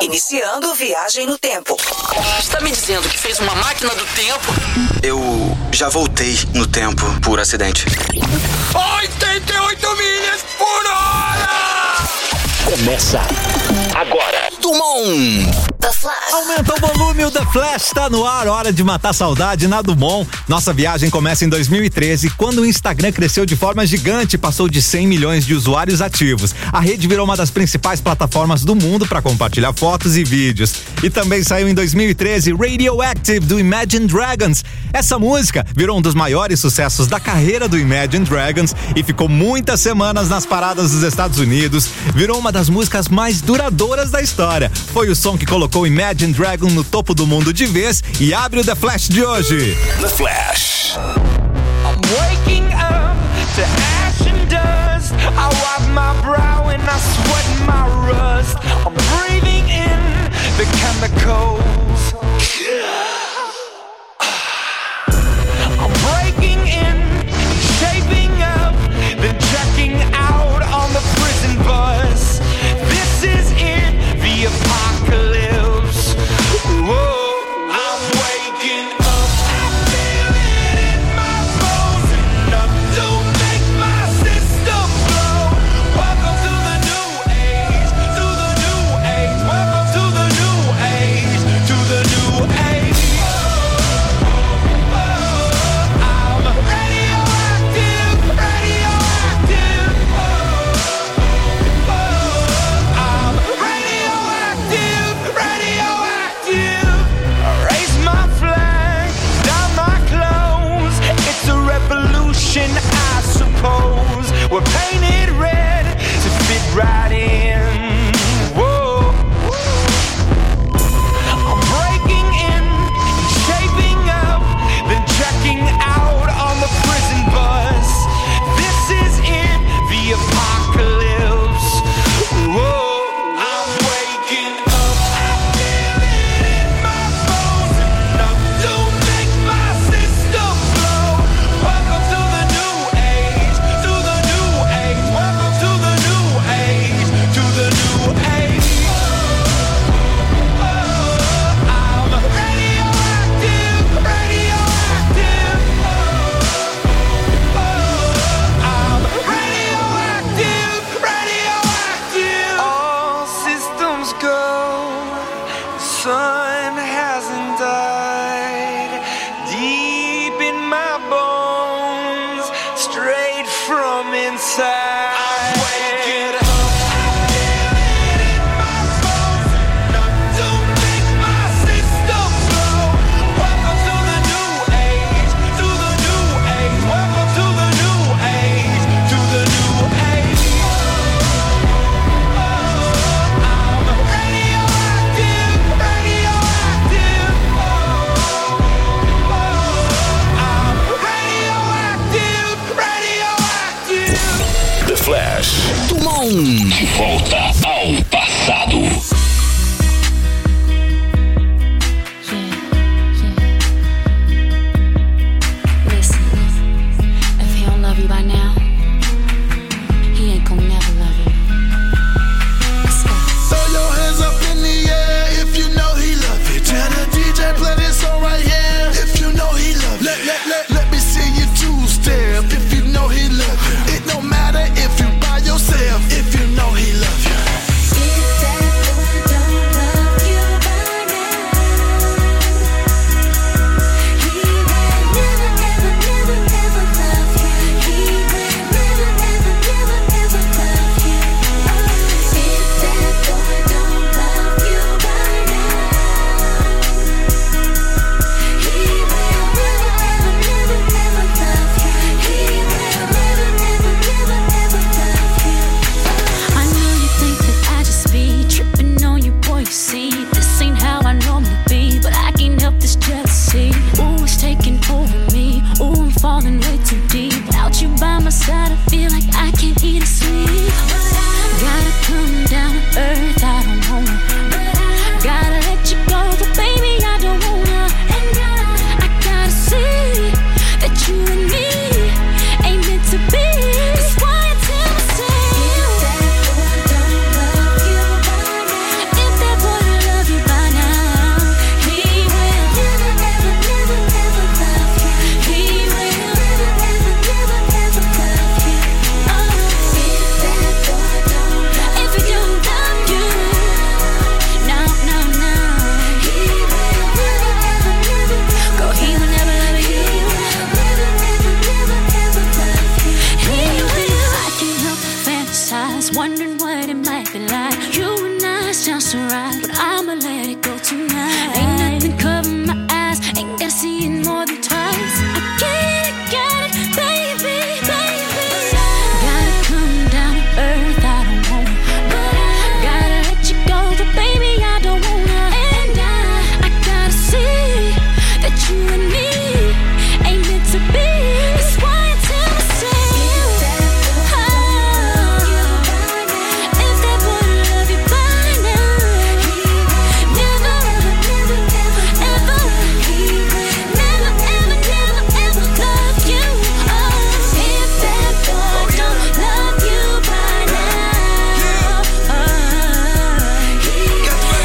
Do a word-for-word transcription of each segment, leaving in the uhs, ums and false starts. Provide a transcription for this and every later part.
Iniciando viagem no tempo. Está me dizendo que fez uma máquina do tempo? Eu já voltei no tempo por acidente. oitenta e oito milhas por hora! Começa agora. Dumont. The Flash. Aumenta o volume, o The Flash está no ar, hora de matar saudade na Dumont. Nossa viagem começa em dois mil e treze, quando o Instagram cresceu de forma gigante, passou de cem milhões de usuários ativos. A rede virou uma das principais plataformas do mundo para compartilhar fotos e vídeos. E também saiu em dois mil e treze Radioactive, do Imagine Dragons. Essa música virou um dos maiores sucessos da carreira do Imagine Dragons e ficou muitas semanas nas paradas dos Estados Unidos. Virou uma das músicas mais duradouras da história. Foi o som que colocou o Imagine Dragon no topo do mundo de vez e abre o The Flash de hoje. The Flash. I'm waking up to ash and dust. I wipe my brow and I sweat my rust. I'm breathing in the chemicals. I'm breaking in, shaping up, then checking out on the prison bus. This is it, the apocalypse. Whoa, I'm waking up. I feel it in my bones, enough to make my system blow. Welcome to the new age, to the new age. Welcome to the new age, to the new age. Oh, I'm radioactive, radioactive. Oh, I'm radioactive, radioactive. Raise my flag, down my clothes. It's a revolution, I suppose. We're painted red to fit right in. Whoa. I'm breaking in, shaping up, then checking out on the prison bus. This is it, the apocalypse. Whoa, I'm waking up. I feel it in my bones, enough to make my system blow. Welcome to the new age, to the new age. Welcome to the new age, to the new age. Oh, I'm radioactive, radioactive. Oh, I'm radioactive, radioactive. All systems go. Sun hasn't died. Deep in my bones, straight from inside. I'm waking up. I feel it in my bones, enough to make my system blow. Welcome to the new age, to the new age. Welcome to the new age, to the new age. Oh, I'm radioactive, radioactive. Oh, I'm radioactive, radioactive. The Flash. Dumont. De volta ao passado. Listen, if he don't love you by now, he ain't gonna never love you. Let's go. Throw your hands up in the air if you know he love you. Tell the D J play this song right here if you know he love you. Let, let, let, let me see you two-step if you know he love you. It don't matter if you by yourself if you know he love you. Is that the one red light. You and I sound so right, but I'ma let it go tonight. Ain't nothing covering my eyes, ain't gotta see it more than twice. I get it, got it, baby, baby. Gotta come down to earth, I don't wanna, but I gotta let you go, but baby I don't wanna. And I, I gotta see that you and me ain't meant to be. That's why I tell myself, oh, if that boy love you by now, never, ever, never, ever, never, ever, never, ever love you. Oh, if that boy don't love you by now, oh, never,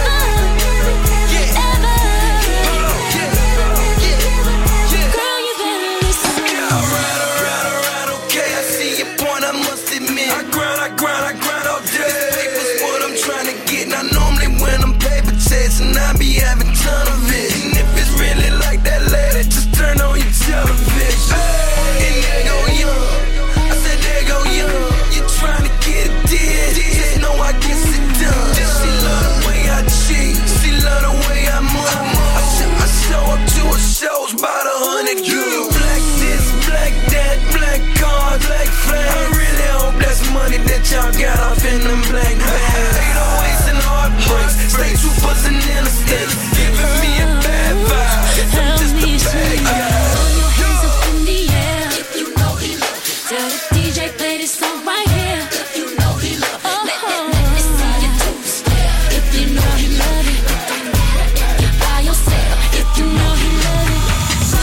ever, girl, you better listen. Alright, alright, alright, okay. I see your point, I must admit. I grind, I grind, I grind all day. This paper's what I'm trying to get. Now normally when I'm paper chasing, I be having ton of it. And if it's really like that lady, just turn on your television. And there go young. I said there go young. You trying to get it dead? Just know I guess it done. She love the way I cheat. She love the way I move. I show, I show up to her shows by the hundred. You black this, black that, black card, black flag. I really hope that's money that y'all got off in them black bags. eight oh eights and heartbreaks, state troopers and interstates, giving me a bad vibe. I'm just a bad guy. Throw your hands up in the air if you know he loves you. Tell the D J play this song right here if you know he loves you. Let, let, let me see you two-step if you know he loves it. By yourself if you know he loves it.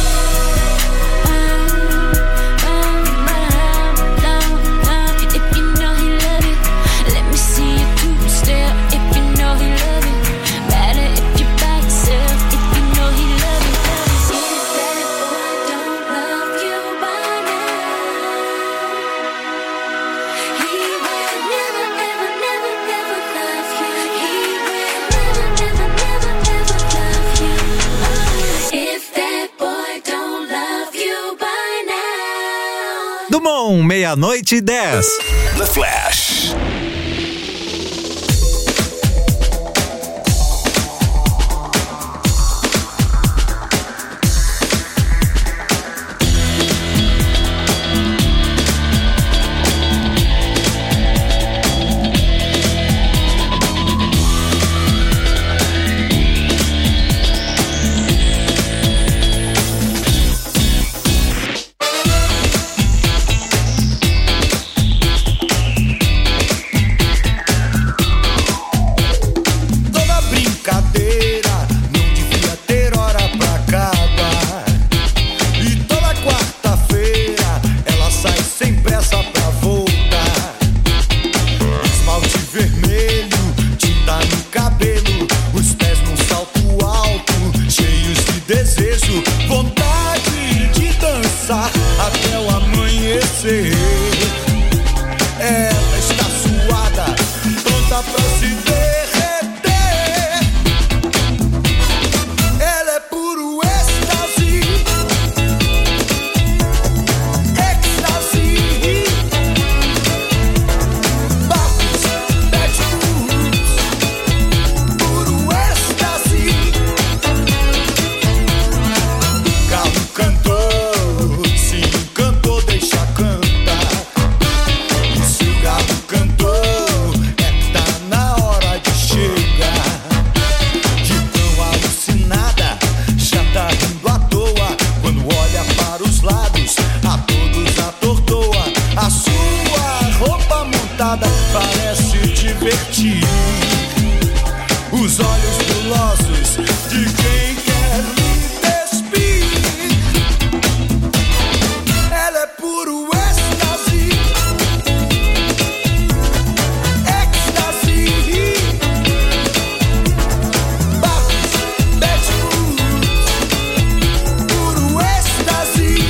If you know he love it, let me see you two-step. If you know he love it, matter if you by yourself. If you know he love it, if that boy don't love you by now, he will never, ever, never, never love you. He will never, never, never, never love you. If that boy don't love you by now. Dumont, meia-noite e dez. The Flash. Toda brincadeira não devia ter hora pra acabar. E toda quarta-feira ela sai sem pressa pra voltar. Esmalte vermelho, tinta no cabelo, os pés num salto alto, cheios de desejo, vontade de dançar até o amanhecer. Ela está suada, pronta pra se derreter. Ela é puro êxtase, êxtase. Barros, bad roots, puro êxtase. Carro cantor, se encantou, deixa cantar. E se o galo cantou, é que tá na hora de chegar. De tão alucinada, já tá rindo à toa. Quando olha para os lados, a todos atordoa. A sua roupa montada parece divertir os olhos gulosos de quem quer lhe despir. Ela é puro êxtase, êxtase. Barros, bad roots, puro êxtase.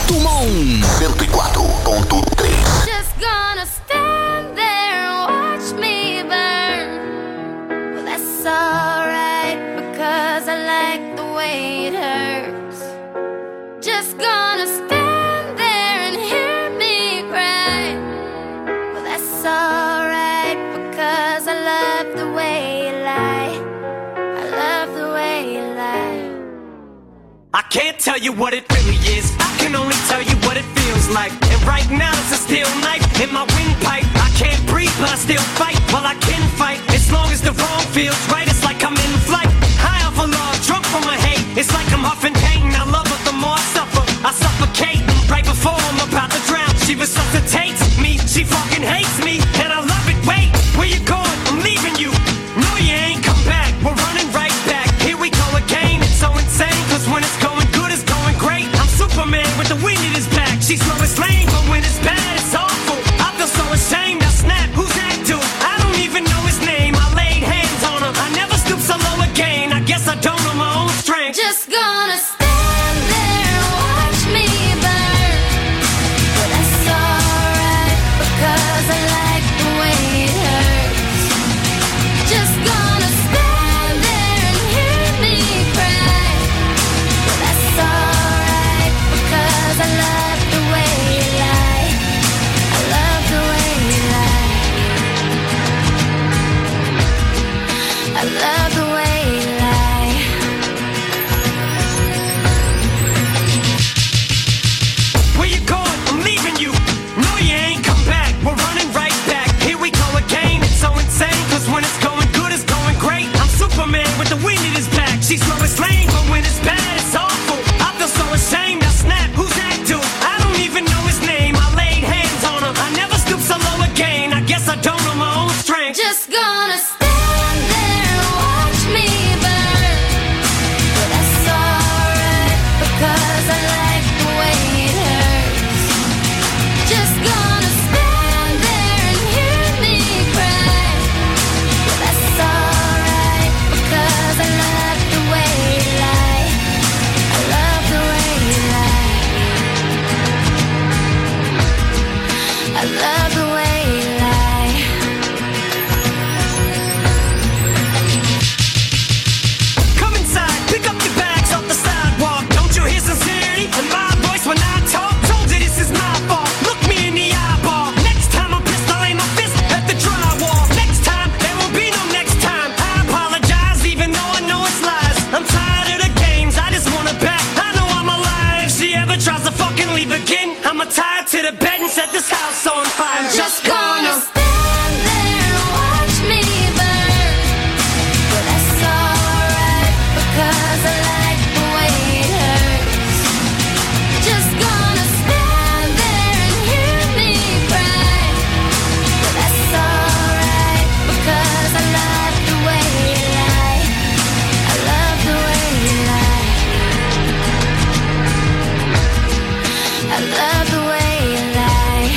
Dumont cento e quatro ponto três. Just gonna stand there and watch me burn. Well, that's alright because I like the way it hurts. Just gonna stand there and hear me cry. Well, that's alright because I love the way you lie. I love the way you lie. I can't tell you what it really is. I can only tell you what it feels like. And right now it's a steel knife in my windpipe. I can't breathe, but I still fight. Well, I can fight as long as the wrong feels right. It's like I'm in flight, high off a log, drunk from my hate. It's like I'm huffing pain. I love her the more I suffer. I suffocate right before I'm about to drown. She resuscitates me. She fucking hates me, and I love it. Wait, where you going? I'm leaving you. No, you ain't come back. We're running right back. Here we go again. It's so insane, cause when it's going good, it's going great. I'm Superman with the wind in his back. She's slow as lame, but when it's bad, it's awful. I feel so ashamed. I snap. Who's that dude? I don't even know his name. I laid hands on him. I never stoop so low again. I guess I don't know my own strength. Just gonna stand there and watch me burn. But that's alright because I like the way it hurts. Just gonna stand there and hear me cry. But that's alright because I love the way you lie. I love the way you lie. I love the way you lie. Where you going? I'm leaving you. No, you ain't come back. We're running right back. Here we go again. It's so insane, cause when it's going good, it's going great. I'm Superman with the wind in his back. She's slow as lame, but when it's bad, it's awful. I feel so ashamed. I snap. Who's that dude? I don't even know his name. I laid hands on him. I never stoop so low again. I guess I don't know my own strength. Just gonna stand there and watch me burn. But that's alright because I like the way it hurts. Just gonna stand there and hear me cry. But that's alright because I love the way you lie. I love the way you lie. I love the way you lie. Come inside, pick up your bags off the sidewalk. Don't you hear sincerity in my voice when I talk? Told you this is my fault. Look me in the eyeball. Next time I'm pissed, I'll aim my fist at the drywall. Next time, there won't be no next time. I apologize, even though I know it's lies. I'm tired of the games, I just wanna back. I know I'm alive. If she ever tries to fucking leave again, I'ma tie her to the bed and set this house on fire. I'm just gonna stand there and watch me burn. But that's alright because I like the way it hurts. Just gonna stand there and hear me cry. But that's alright because I love the way you lie. I love the way you lie. I love the way you lie.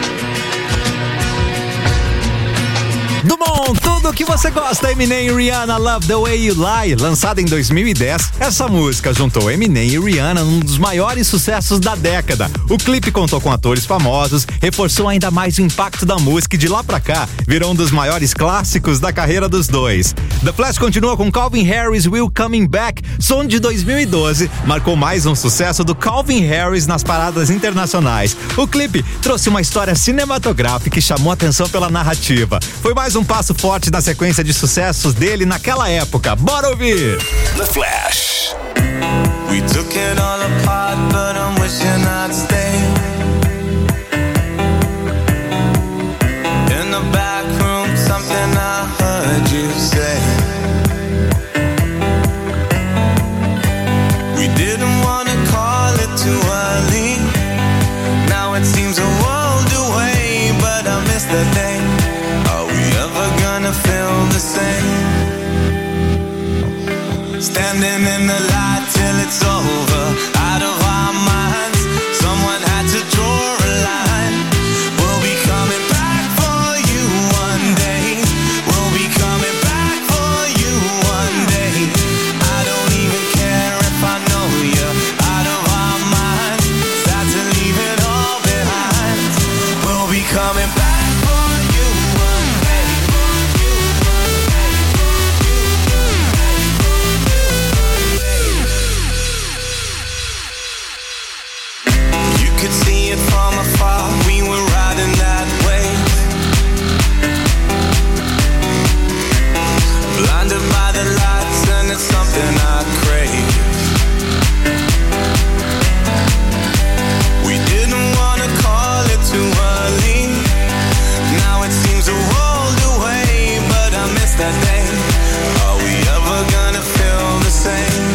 Dumont, tudo que você gosta. Eminem e Rihanna, Love the Way You Lie. Lançada em dois mil e dez, essa música juntou Eminem e Rihanna num dos maiores sucessos da década. O clipe contou com atores famosos, reforçou ainda mais o impacto da música e de lá pra cá virou um dos maiores clássicos da carreira dos dois. The Flash continua com Calvin Harris, Will Coming Back. Som de dois mil e doze marcou mais um sucesso do Calvin Harris nas paradas internacionais. O clipe trouxe uma história cinematográfica e chamou atenção pela narrativa. Foi mais um passo forte na sequência de sucessos dele naquela época. Bora ouvir! The Flash. We took it all apart, but I'm wishing I'd stay. In the back room, something I heard you say. We didn't want to call it too early. Now it seems a world away, but I miss the day. Are we ever gonna feel the same? Standing in the light till it's over, out of our minds. could see it from afar. We were riding that wave, blinded by the lights, and it's something I crave. We didn't wanna call it too early. Now it seems a world away, but I miss that day. Are we ever gonna feel the same?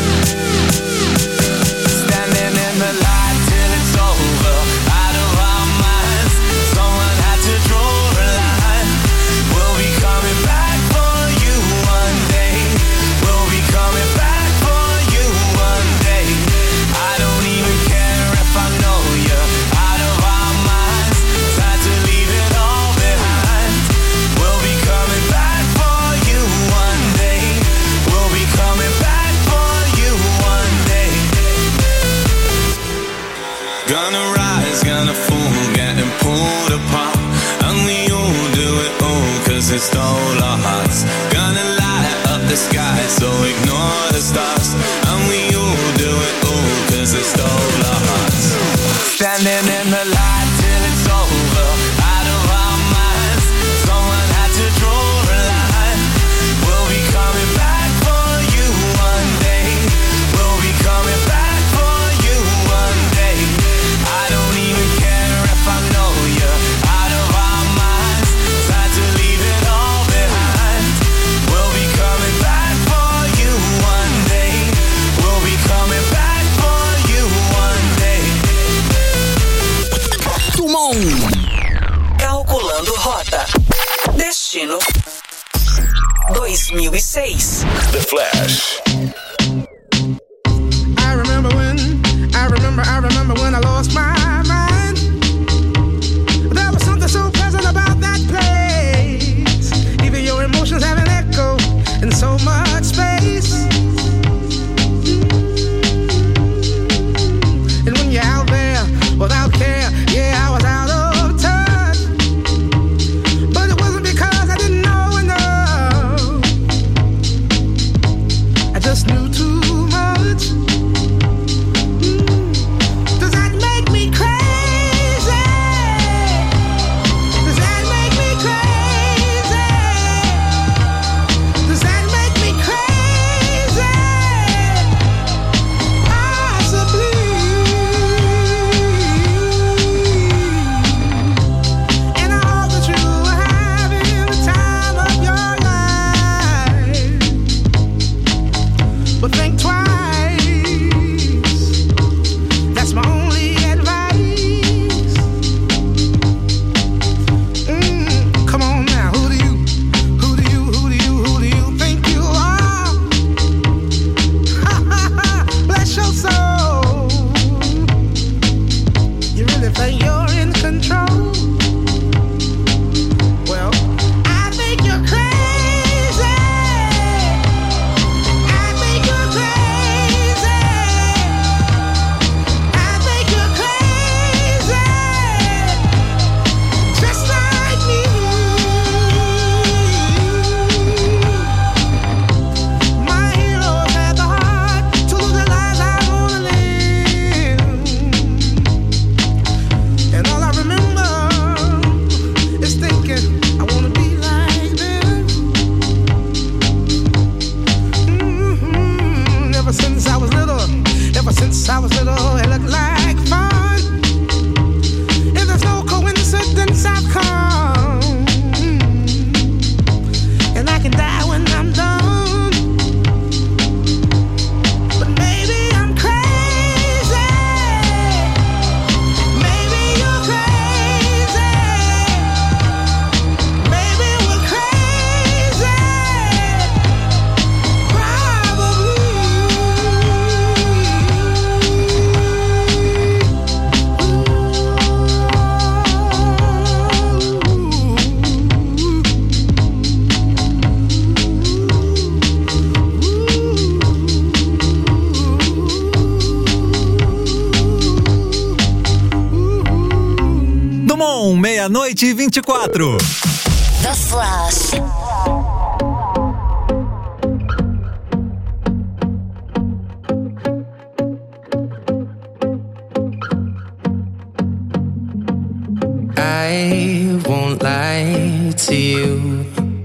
Standing in the light till it's over, out of our minds. Someone had to draw a line. We'll be coming back for you one day. We'll be coming back for you one day. I don't even care if I know you're out of our minds. Time to leave it all behind. We'll be coming back for you one day. We'll be coming back for you one day. Gonna rise, gonna fall, getting pulled apart. And we all do it all, cause it stole our hearts. Gonna light up the sky, so ignore the stars. And we all do it all, cause it stole our hearts. Standing in the light till it's over, out of our minds. Someone had to draw a line. We'll be coming back for you one day. We'll be coming back for you one day. I don't even care if I know you're out of our minds. Time to leave it all behind. We'll be coming back for you one day. We'll be coming back for you one day. Dumont. Calculando rota. Destino dois mil e seis. The Flash. I remember when, I remember, I remember when I lost my mind. There was something so pleasant about that place. Even your emotions have an echo in so much space. And when you're out there without care, yeah, I was out of touch. But it wasn't because I didn't know enough. I just knew too much. Does that make me crazy? Does that make me crazy? Does that make me crazy? Possibly. And I hope that you are having the time of your life. But think twice. That's my only advice. Mm, come on now, who do you, who do you, who do you, who do you think you are? Ha ha ha! Bless your soul. You really think you're in control? Well, I think you're crazy. I think you're crazy. I think you're crazy. Just like me. My heroes had the heart to lose the lives I wanna live. And all I remember is thinking I wanna be like them. Mhm. Ever since I was little, ever since I was little, it looked like fun. And there's no coincidence I've come. And I can die when I'm done. But maybe I'm crazy. Maybe you're crazy. Maybe we're crazy. Dumont, meia-noite e vinte e quatro. The Flash. I won't lie to you.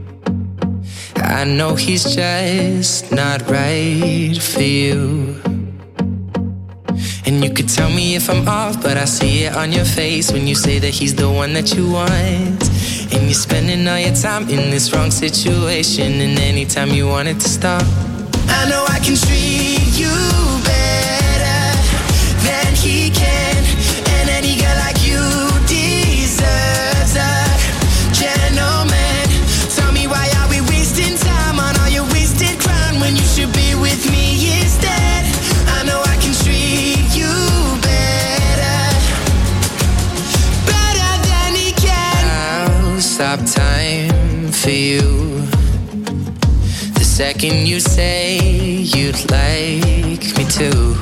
I know he's just not right for you. And you could tell me if I'm off, but I see it on your face when you say that he's the one that you want. And you're spending all your time in this wrong situation, and anytime you want it to stop, I know I can treat you better than he can. And any girl like you deserves a gentleman. Tell me, why are we wasting time on all your wasted crown when you should be with me instead? I know I can treat you better, better than he can. I'll stop time for you the second you say you'd like me to.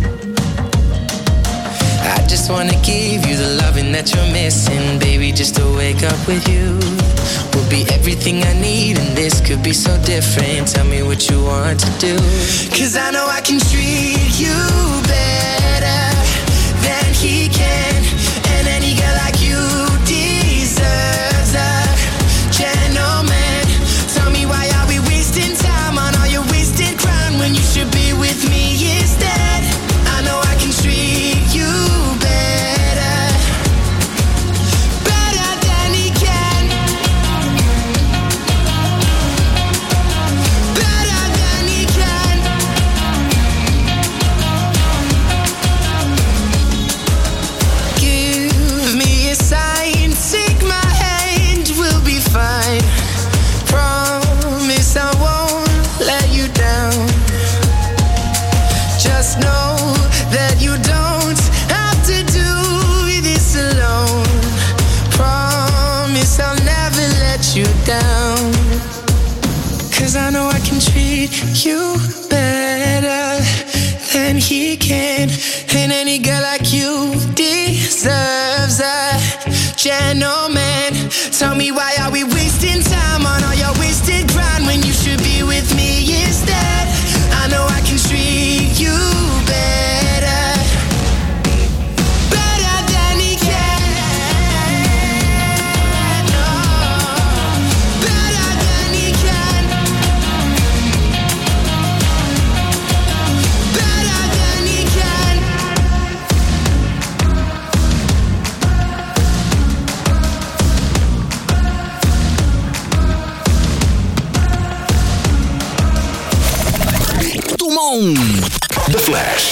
I just wanna give you the loving that you're missing, baby, just to wake up with you will be everything I need, and this could be so different. Tell me what you want to do, 'cause I know I can treat you better than he can. And any girl like you deserves a gentleman. Tell me, why are we wasting time on all your wasted crown when you should be with me instead? I know I can treat you better, better than he can, better than he can. Give me a sign, take my hand, we'll be fine. Promise I won't let you down. Just know that you don't have to do this alone. Promise I'll never let you down. 'Cause I know I can treat you better than he can. And any girl like you deserves a gentleman. Tell me, why are we wasting time on all your wasted grind when you should be with me instead? I know I can treat you better, better than he can. No, better than he can, better than he can. Dumont. The Flash.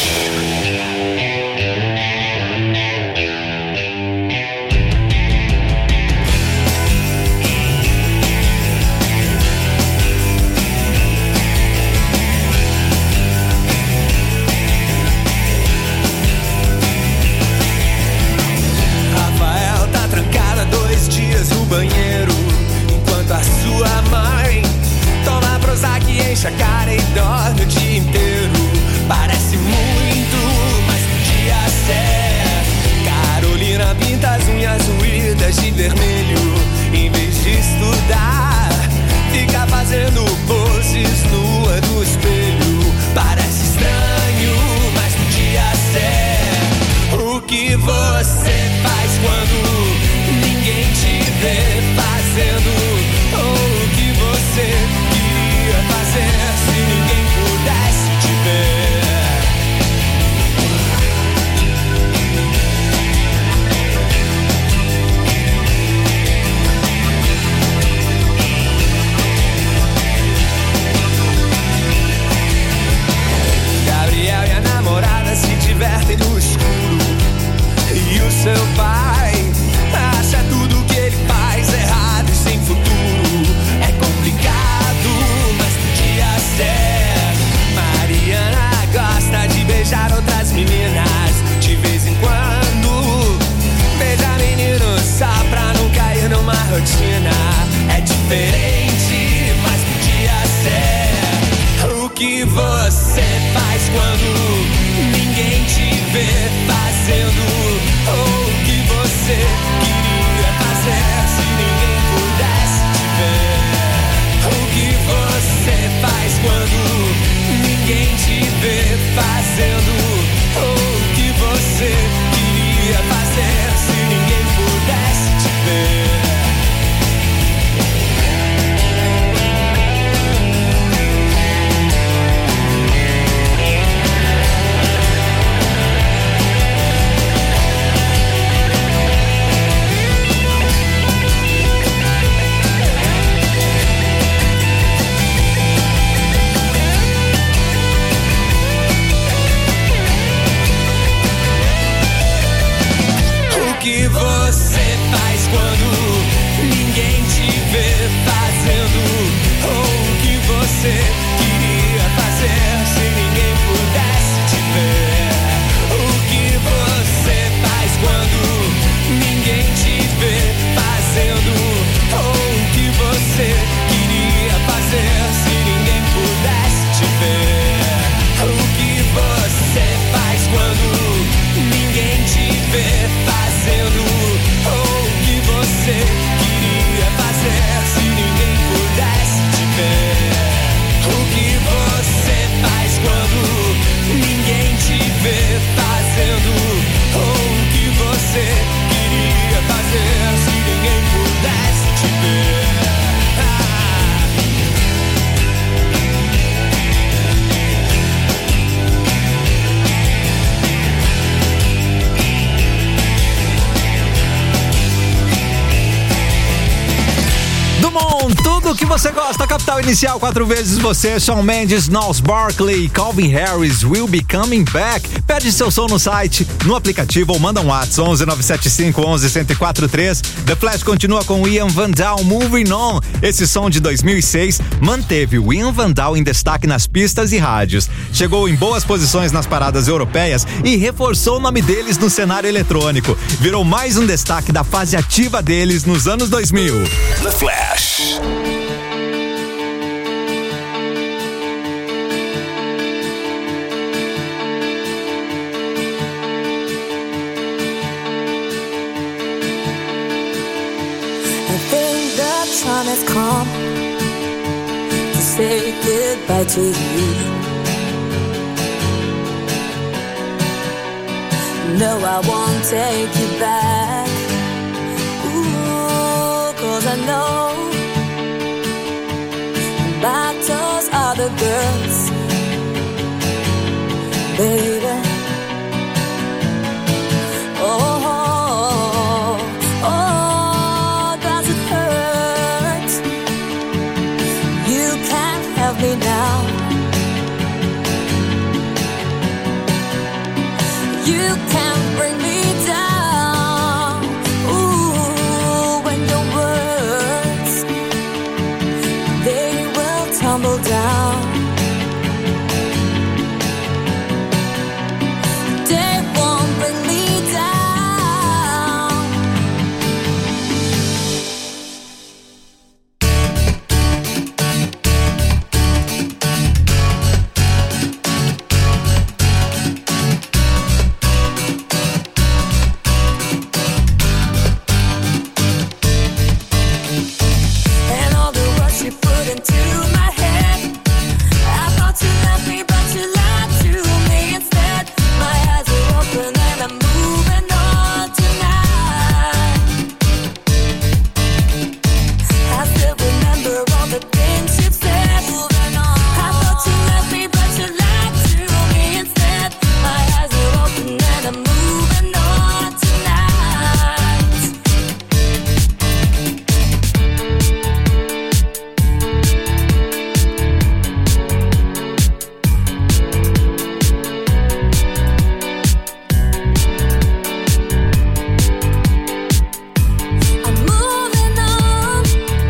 Rafael tá trancada dois dias no banheiro, enquanto a sua mãe toma Prozac e enche a cara e dorme o dia inteiro. Parece muito, mas podia ser. Carolina pinta as unhas ruídas de vermelho. Em vez de estudar, fica fazendo poses nua no espelho. Parece estranho, mas podia ser. O que você faz quando ninguém te vê fazendo? Ou o que você queria fazer se ninguém pudesse te ver? Gabriel e a namorada se divertem no escuro, e o seu pai acha tudo que ele faz errado e sem futuro. É complicado, mas podia ser. Mariana gosta de beijar outras meninas de vez em quando. Beija menino só pra não cair numa rotina. É diferente, mas podia ser. O que você faz quando ninguém te vê fazendo? Ou o que você que você faz quando ninguém te vê fazendo? Ou o que você queria fazer se ninguém pudesse te ver? O que você faz quando ninguém te vê fazendo? Ou o que você queria fazer se ninguém pudesse te ver? O que você faz quando ninguém te vê fazendo? Ou o que você queria fazer se ninguém pudesse te ver? O que você faz quando ninguém te vê fazendo? Ou o que você queria fazer se ninguém pudesse te ver? Dumont, tudo que você gosta. Capital Inicial, quatro vezes você. Shawn Mendes, Gnarls Barkley, Calvin Harris, Will Be Coming Back. Pede seu som no site, no aplicativo ou manda um WhatsApp onze nove sete cinco onze um zero quatro três. The Flash continua com Ian Vandal, Moving On. Esse som de dois mil e seis manteve o Ian Vandal em destaque nas pistas e rádios. Chegou em boas posições nas paradas europeias e reforçou o nome deles no cenário eletrônico. Virou mais um destaque da fase ativa deles nos anos dois mil. The Flash. Time has come to say goodbye to you. No, I won't take you back. Ooh, 'cause I know battles are the girls, baby. Oh, oh, oh, does it hurt? You can't help me now. You can't bring me down. Ooh, when your words, they will tumble down. They won't bring me down. And all the words you put into my head, I thought you loved me, but you lied to me instead. My eyes are open and I'm moving on tonight. I still remember all the things you've said. Moving on. I thought you loved me, but you lied to me instead. My eyes are open and I'm moving on tonight. I'm moving on.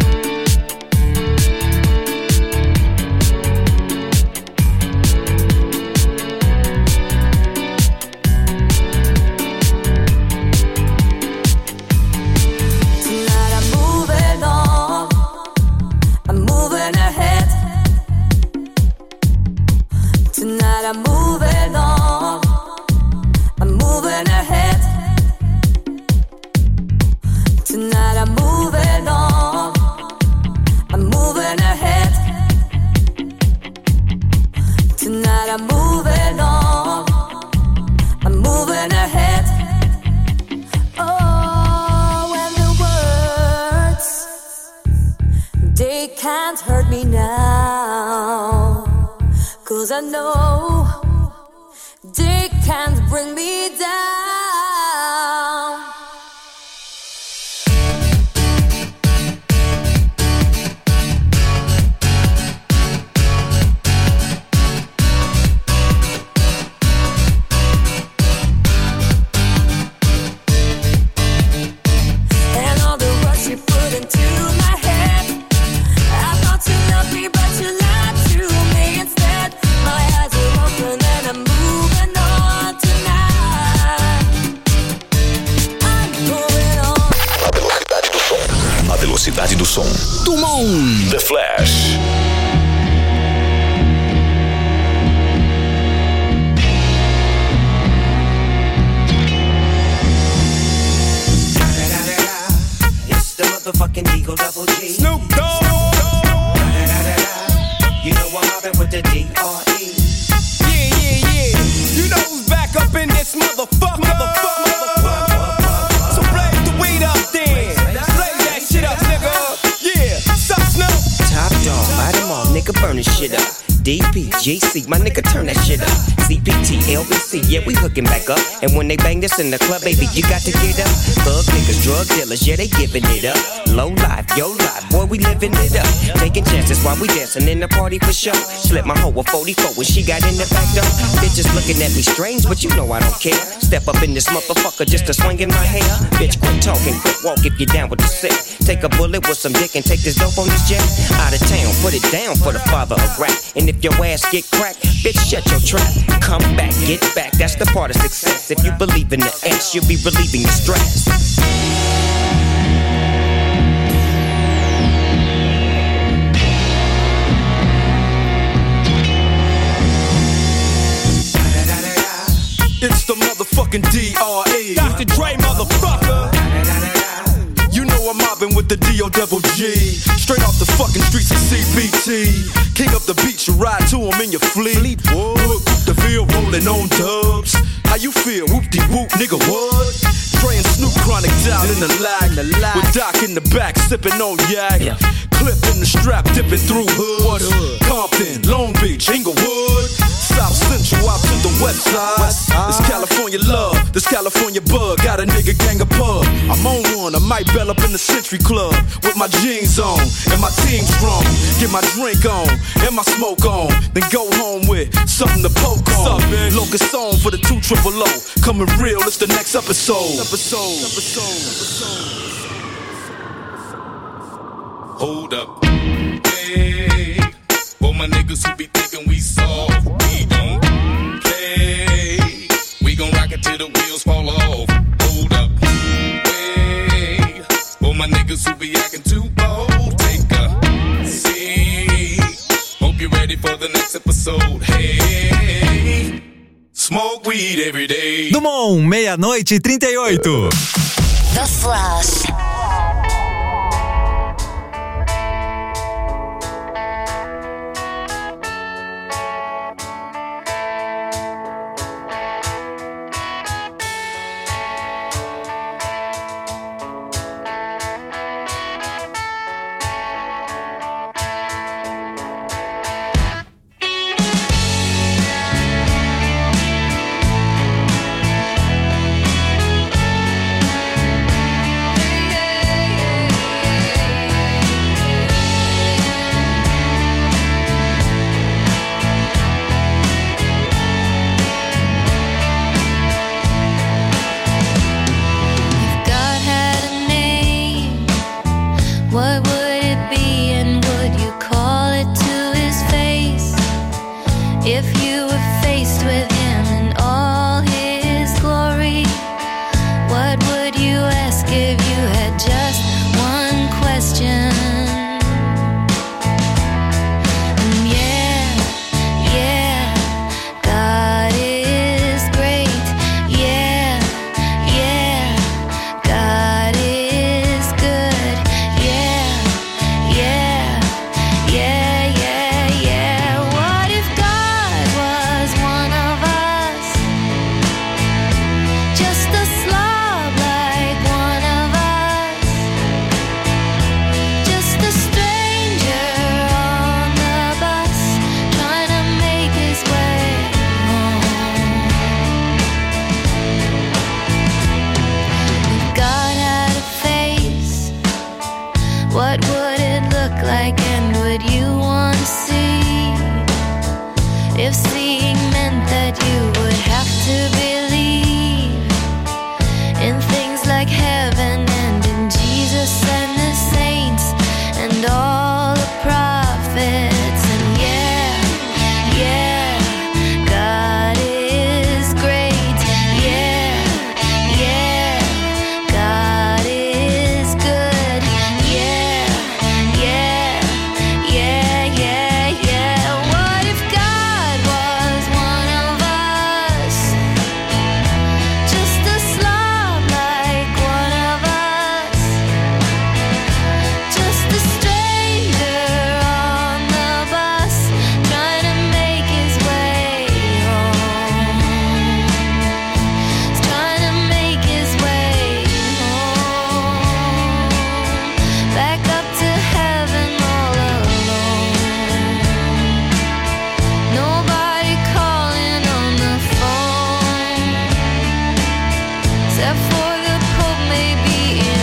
Tonight I'm moving on. I'm moving ahead. Tonight I'm moving on. I'm moving ahead. Tonight I'm moving on. I'm moving ahead. Tonight I'm moving on. I'm moving ahead. Oh, and the words, they can't hurt me now. 'Cause I know they can't bring me down. velocidade do som. Dumont. The Flash. The motherfucking Eagle Double G. Snoop Dogg. You know I'm mobbing with the D R E. Yeah, yeah, yeah. You know who's back up in this motherfucker. Motherfucker, motherfucker. So blaze the weed up then. Blaze that shit up, nigga. Yeah, sup, Snoop? Top dog, light 'em all, nigga, burn this shit up. D P, G C, my nigga, turn that shit up. C P T, L B C, yeah, we hooking back up. And when they bang this in the club, baby, you got to get up. Thug niggas, drug dealers, yeah, they giving it up. Low life, yo life, boy, we living it up. Taking chances while we dancing in the party for sure. Slip my hoe a forty-four when she got in the back door. Bitches looking at me strange, but you know I don't care. Step up in this motherfucker just to swing in my hair. Bitch, quit talking, quit walk if you're down with the sick. Take a bullet with some dick and take this dope on this jet. Out of town, put it down for the father of rap. And if your ass get cracked, bitch, shut your trap. Come back, get back, that's the part of success. If you believe in the X, you'll be relieving your stress. It's the motherfucking D R E. Doctor Dre, motherfucker. You know I'm mobbing with the D O Double G. Straight off the fucking streets of C B T. King up the beach, you ride to him in your fleet. Whoop, the field rolling on dubs. How you feel? Whoop-de-whoop, nigga, what? Dre and Snoop Chronic down in the lag. With Doc in the back, sipping on yak. Yeah. Clip in the strap, dipping through hoods. Hood? Compton, Long Beach, Inglewood. South Central out to the west side. West side. This California love, this California bug. Got a nigga gang of pub. I'm on one, I might bell up in the Century Club. With my jeans on, and my team strong. Get my drink on, and my smoke on. Then go home with something to poke on. Locust song for the two triple O. Coming real, it's the next episode. Episode, episode, episode. Hold up, hey, for my niggas who be thinking we soft, we don't play. We gon' rock it till the wheels fall off. Hold up, hey, for my niggas who be acting too bold, take a seat. Hope you're ready for the next episode. Hey, smoke weed every day. Dumont, meia-noite e trinta e oito. The Flash. Yeah. except for the Pope maybe in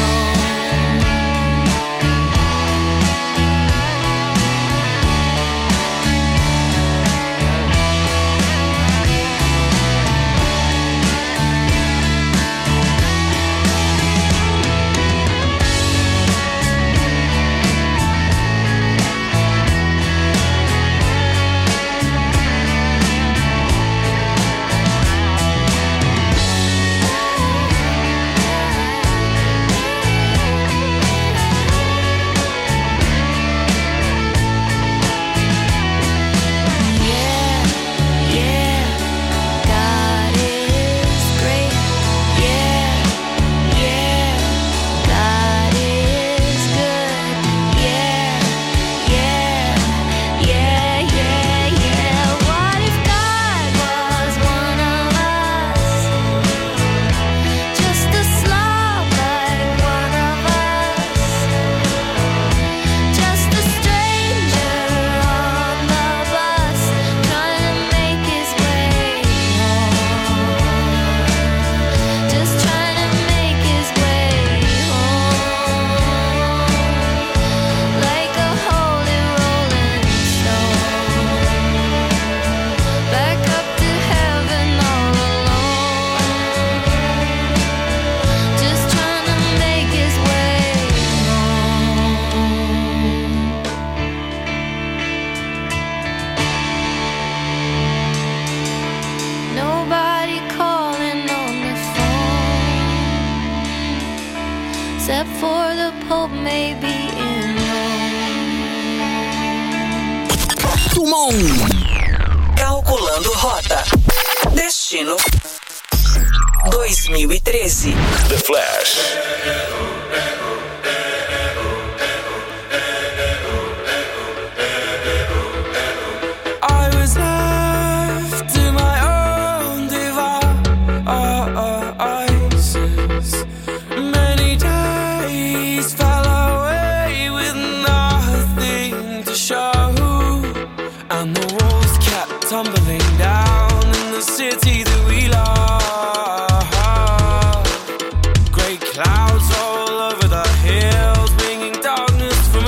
except for the Pope maybe in Tumon. Calculando rota. Destino dois mil e treze. The Flash. Tumbling down in the city that we love. Great clouds all over the hills, bringing darkness from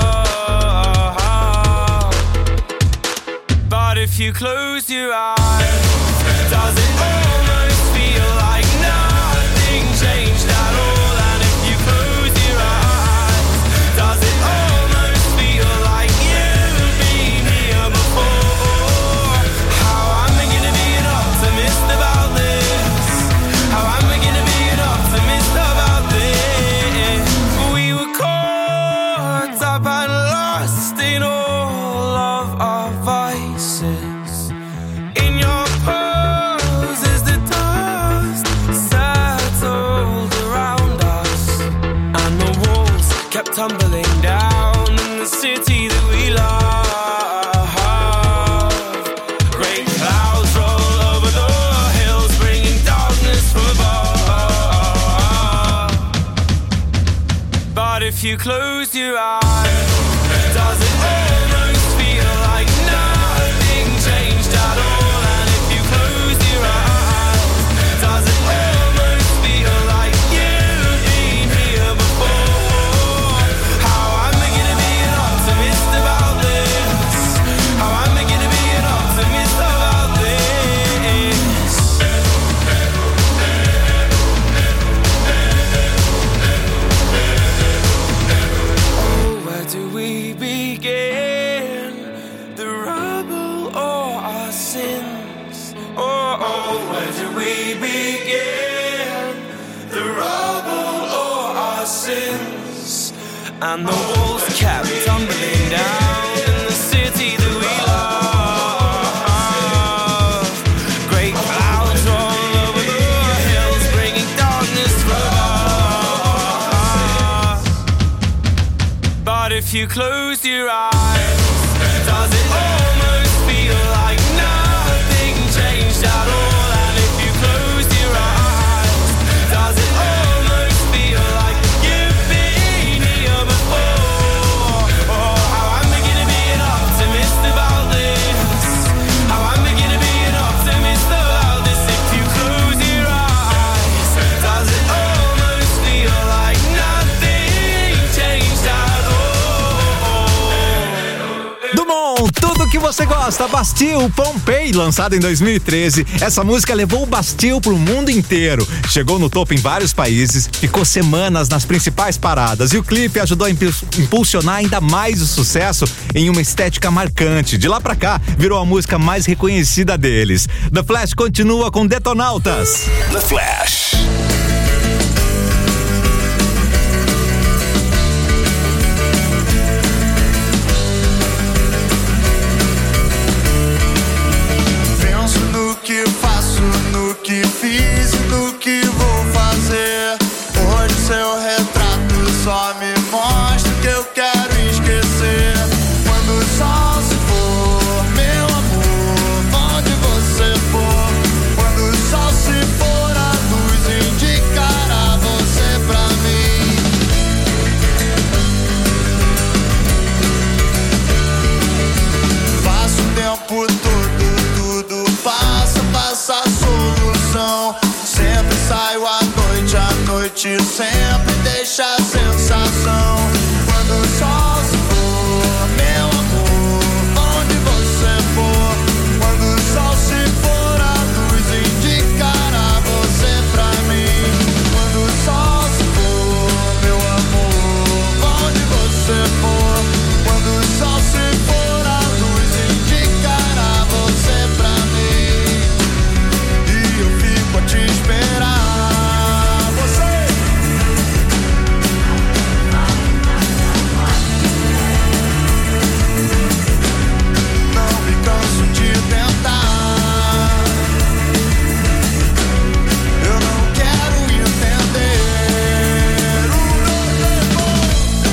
above. But if you close your eyes, does it almost feel like nothing changed at all? And if you close your eyes, does it almost feel like you've been here before? About this, how am I gonna be an optimist about this? We were caught up and lost in all of our vices. In your pose as the dust settled around us, and the walls kept tumbling down in the city that we love. If you close your eyes, does it almost feel like nothing changed at all? And if you close your eyes, does it almost feel like you've been here before? How am I gonna be an optimist about this? How am I gonna be an optimist about this? Do we begin the rubble or our sins? Oh, oh, where do we begin the rubble or our sins? And the walls kept tumbling down in the city that we love. Great clouds all over the hills, bringing darkness from above. But if you close your eyes, does it almost feel like nothing changed at all? And if you close your eyes, does it almost feel like you've been here before? Oh, how am I gonna be an optimist about this? How am I gonna be an optimist about this? If you close your eyes, que você gosta, Bastille, Pompeii, lançado em dois mil e treze. Essa música levou o Bastille pro mundo inteiro. Chegou no topo em vários países, ficou semanas nas principais paradas e o clipe ajudou a impulsionar ainda mais o sucesso em uma estética marcante. De lá pra cá, virou a música mais reconhecida deles. The Flash continua com Detonautas. The Flash. Penso no que faço, no que fiz e no que vou fazer. Hoje seu retrato só me mostra o que eu quero esquecer. Quando o sol se for, meu amor, onde você for. Quando o sol se for, a luz indicará você pra mim. Passa o tempo todo, tudo passa, passa a solução. Sempre saio à noite, à noite sempre deixa a sensação. Quando o sol se for, meu amor, onde você for. Quando o sol se for, a luz indicará você pra mim. Quando o sol se for, meu amor, onde você for. Quando o sol se for, a luz indicará você pra mim. E eu fico a te esperar. Você não me canso de tentar. Eu não quero entender o meu tempo.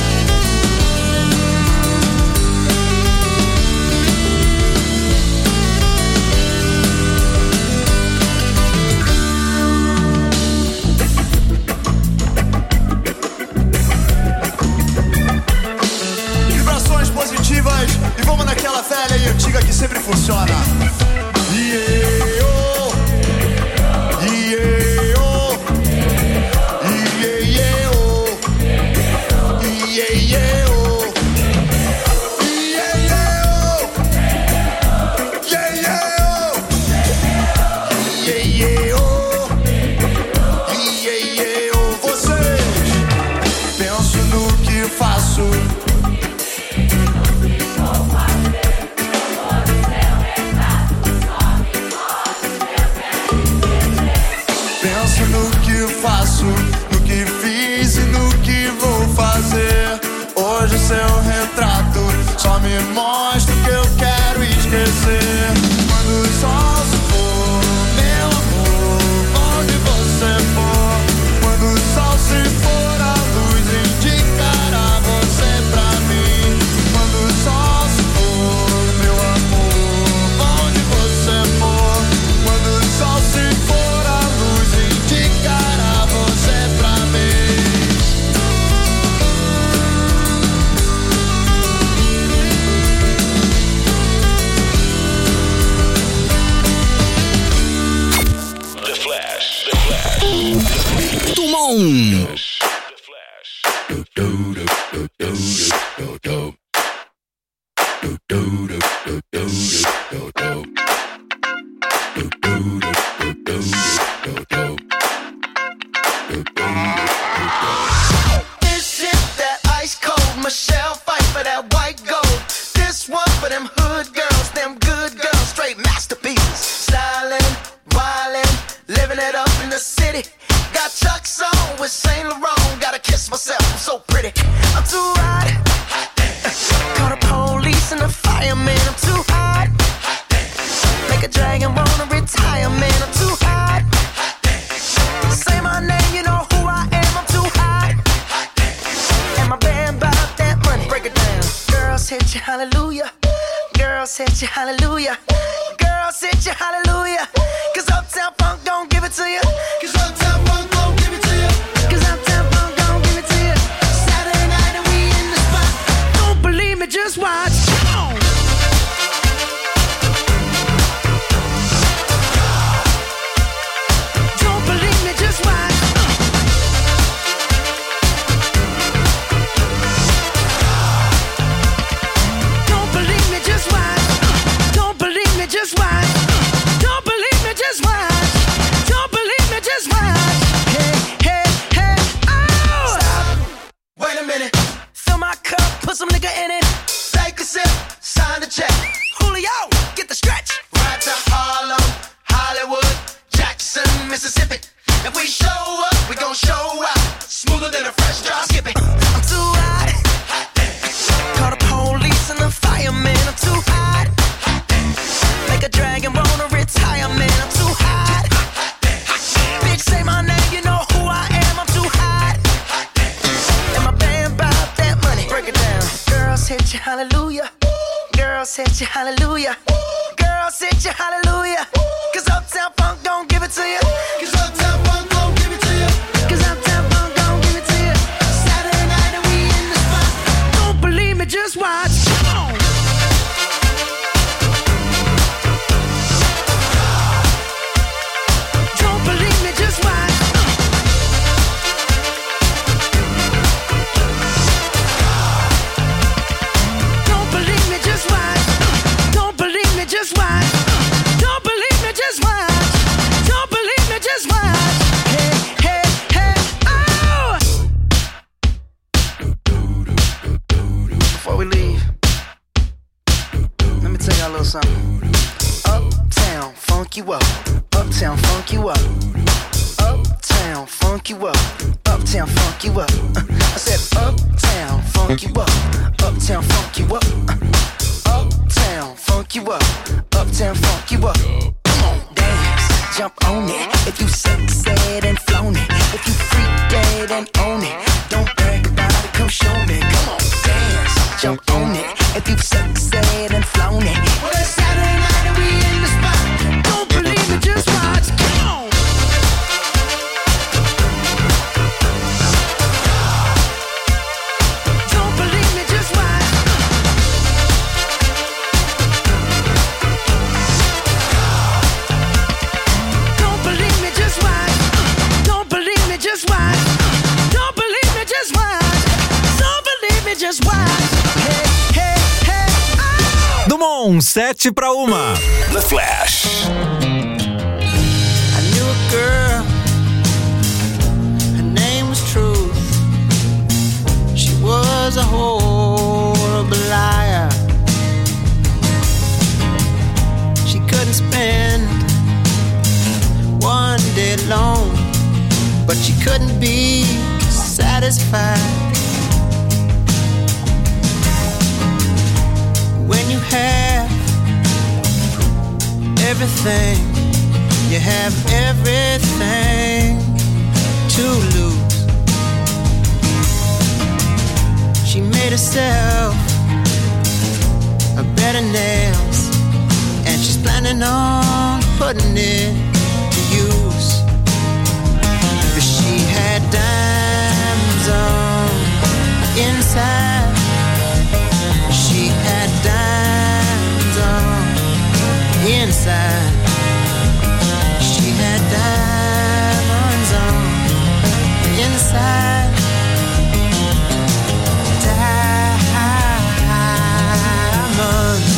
Vibrações positivas e vamos naquela velha e antiga que sempre funciona. Yeah, oh. Yeah, oh. Yeah, yeah, oh. Yeah, yeah, oh. Yeah, yeah, oh. Yeah, yeah, oh. Yeah, yeah, oh. Yeah, yeah, oh. Vocês, penso no que faço. Penso no que faço, no que fiz e no que vou fazer. Hoje seu retrato só me mostra o que eu quero esquecer. Quando o sol se for, meu amor, onde você for. Quando o sol se for, a luz indicará você pra mim. Quando o sol se for, meu amor, onde você for. Quando o sol se for, a luz indicará você pra mim. The Flash. The Flash. Tumon. This shit that ice cold Michelle fight for that white gold. This one for them hood girls, them good girls, straight masterpieces. Stylin', wildin', living it up in the city. Got Chuck's on with Saint Laurent. Gotta kiss myself, I'm so pretty. I'm too hot. Call the police and the fireman. I'm too hot. Make a dragon wanna retire, man. I'm too hot. Say my name, you know who I am. I'm too hot. And my band bought that money. Break it down. Girls hit you, hallelujah. Girls hit you, hallelujah. Girls hit you, hallelujah. Cause Uptown Funk don't give it to you. Cause Uptown Funk don't give it to you. Cause Uptown Funk don't give it to you. Saturday night and we in the spot. Don't believe me, just watch. Come on. Don't believe me, just watch. Don't believe me, just watch. let's drop, skip it. I'm too hot. Call the police and the fireman. I'm too hot. Make a dragon wanna retire, man. I'm too hot. Bitch, say my name, you know who I am. I'm too hot. And my band bought that money. Break it down. Girls hit you, hallelujah. Girls hit you, hallelujah. Girls hit you, hallelujah. Cause Uptown Funk don't give it to you. Cause Uptown Funk don't give it to you. Cause Uptown Funk don't give it to you. Saturday night and we in the spot. Don't believe me, just watch. Come on. Don't believe me, just watch. Don't believe me, just watch. Don't believe me, just watch. Don't believe me, just watch. Don't believe me, just watch. Hey, hey, hey, oh! Before we leave, let me tell y'all a little something. Uptown, funk you up. Uptown, funk you up. Uptown, funk you up. Uptown, funk you up. I said uptown, funk you up. Uptown, funk you up. Uptown, funk you up. Uptown, funk you up. Come on, dance, jump on it. If you sexed and flown it. If you freak dead and own it. Don't brag about it, come show me. Come on, dance, jump on it. If you sexed and flown it. Well, it's Saturday night and we in the spot. Don't believe me, just watch. Come on. Don't believe me, just watch. Don't believe me, just watch. Don't believe me, just watch. Don't believe me, just watch. Don't believe me, just watch. Hey, hey, hey, oh! Dumont, sete pra uma. The Flash. I knew a girl, her name was Truth. She was a horrible liar. She couldn't spend one day alone, but she couldn't be satisfied. When you have everything, you have everything to lose. She made herself a bed of nails, and she's planning on putting it to use. But she had diamonds on inside. She had diamonds on inside. She had diamonds on inside. Diamonds.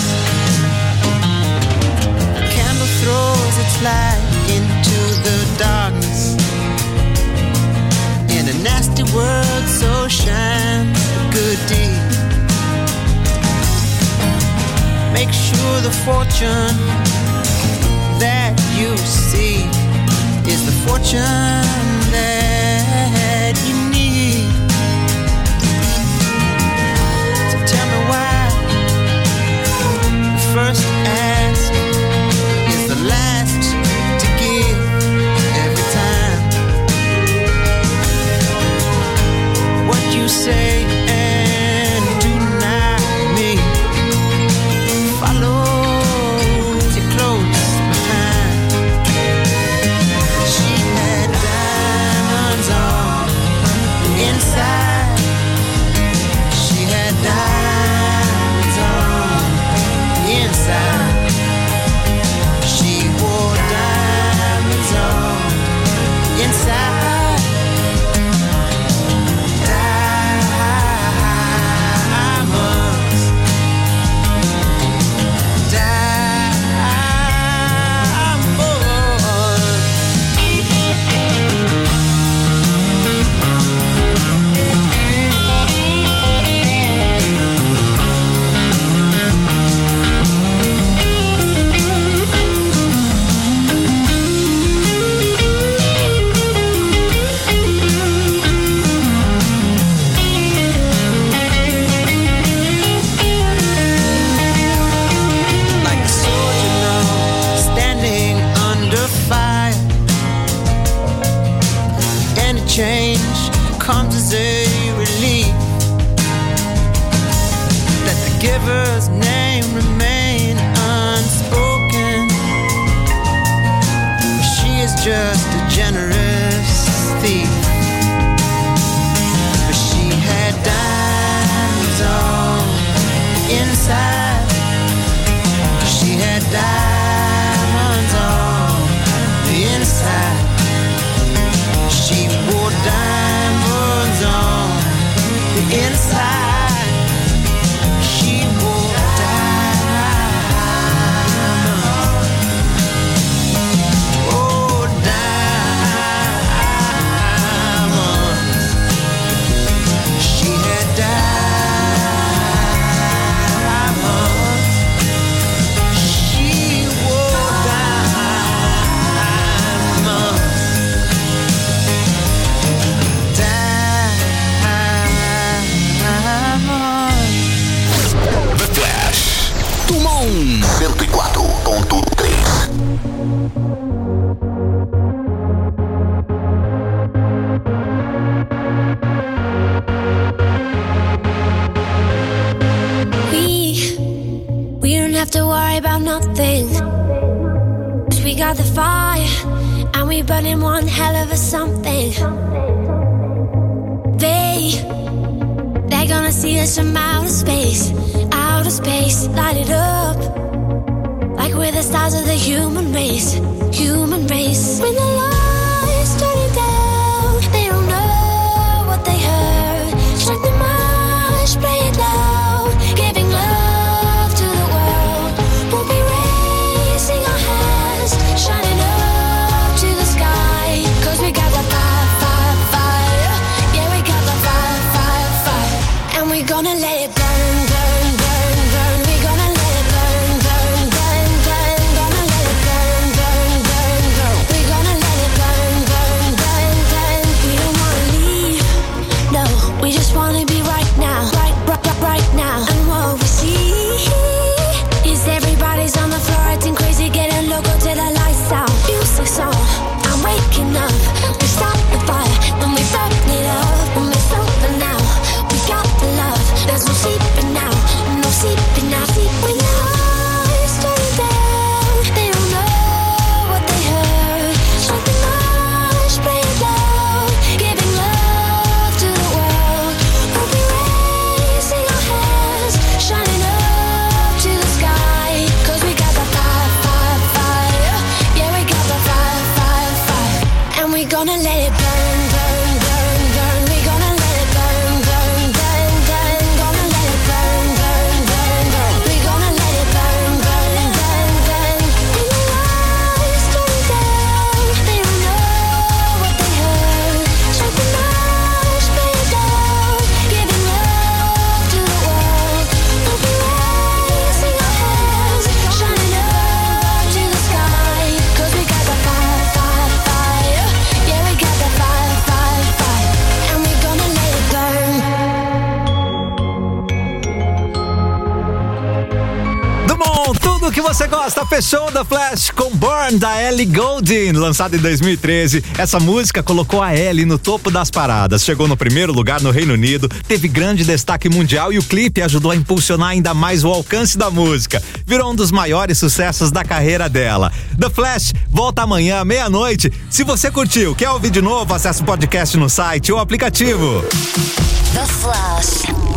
A candle throws its light into the darkness. In a nasty world, so shines a good deed. Make sure the fortune that you see is the fortune that you need. So tell me why the first ask is the last to give every time. What you say and do not mean. Follows you close behind. She had diamonds comes as a relief. Let the giver's name remain unspoken. She is just a generous thief. But she had diamonds on the inside. She had diamonds on the inside. She wore diamonds on the inside. She wore diamonds. Oh, diamonds. She had diamonds. She wore diamonds. The Flash. Tumon cento e quatro ponto três. We, we don't have to worry about nothing. 'Cause we got the fire, and we burning one hell of a something. They, they're gonna see us from outer space, outer space, light it up. Like we're the stars of the human race, human race. When the lights turning down, they don't know what they heard. Strike the march, play it loud, giving love to the world. We'll be raising our hands, shining up to the sky. 'Cause we got the fire, fire, fire. Yeah, we got the fire, fire, fire. And we're gonna let it burn, burn, burn, burn. We're gonna let it burn, burn, burn, burn. Gonna let it burn, burn, burn, burn. We're gonna let it burn, burn, burn, burn. We don't wanna leave, no. We just wanna be right now, right, right, right, right now. And what we see is everybody's on the floor acting crazy, getting loco till the lights out. Music's on, I'm waking up. We start the fire, then we burn it up. When we're sober now, we got the love. There's no sleeping now, no sleeping now. When the lights turn down, they don't know what they heard. Strike the march, play it loud, giving love to the world. We'll be raising our hands, shining up to the sky. 'Cause we got the fire, fire, fire. Yeah, we got the fire, fire, fire. And we're gonna let it burn, burn, burn, burn. We're gonna let it burn, burn, burn, burn. Gonna let it burn, burn, burn, burn. We're gonna let it burn, burn, burn, burn. When the lights turn down, they don't know what they heard. Strike the march, play it loud, giving love to the world. We'll be raising our hands, shining up to the sky. 'Cause we got the fire, fire, fire. Yeah, we got the fire, fire, fire. And we're gonna let it burn. Dumont, tudo que você gosta, fechou da Flash com Burn, da Ellie Goulding, lançada em dois mil e treze. Essa música colocou a Ellie no topo das paradas, chegou no primeiro lugar no Reino Unido, teve grande destaque mundial e o clipe ajudou a impulsionar ainda mais o alcance da música. Virou um dos maiores sucessos da carreira dela. The Flash volta amanhã, meia-noite. Se você curtiu, quer ouvir de novo, acesse o podcast no site ou aplicativo. The Flash.